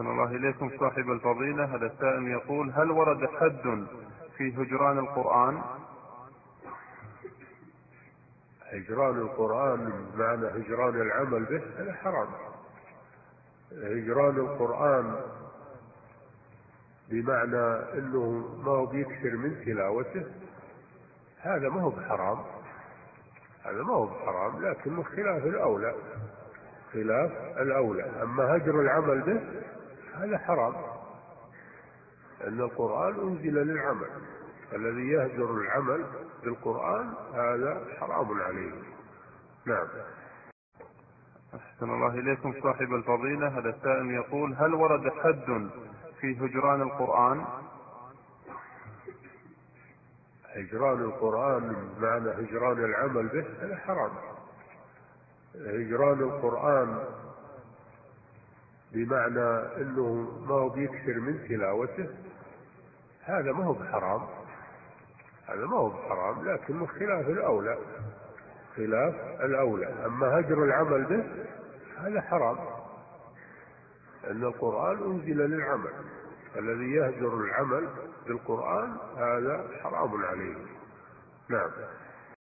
أحسن الله إليكم صاحب الفضيلة. هذا السائل يقول: هل ورد حد في هجران القرآن؟ هجران القرآن بمعنى هجران العمل به هذا حرام. هجران القرآن بمعنى أنه ما هو بيكثر من تلاوته هذا ما هو بحرام، هذا ما هو بحرام، لكنه خلاف الأولى، خلاف الأولى. أما هجر العمل به هذا حرام، أن القرآن أنزل للعمل، الذي يهجر العمل بالقرآن هذا حرام عليه. نعم. أحسن الله إليكم صاحب الفضيلة. هذا السائل يقول: هل ورد حد في هجران القرآن؟ هجران القرآن بمعنى هجران العمل به هذا حرام. هجران القرآن بمعنى أنه ما هو بيكثر من تلاوته هذا ما هو بحرام، هذا ما هو بحرام، لكنه خلاف الأولى، خلاف الأولى. أما هجر العمل به هذا حرام، أن القرآن أنزل للعمل، الذي يهجر العمل بالقرآن هذا حرام عليه. نعم.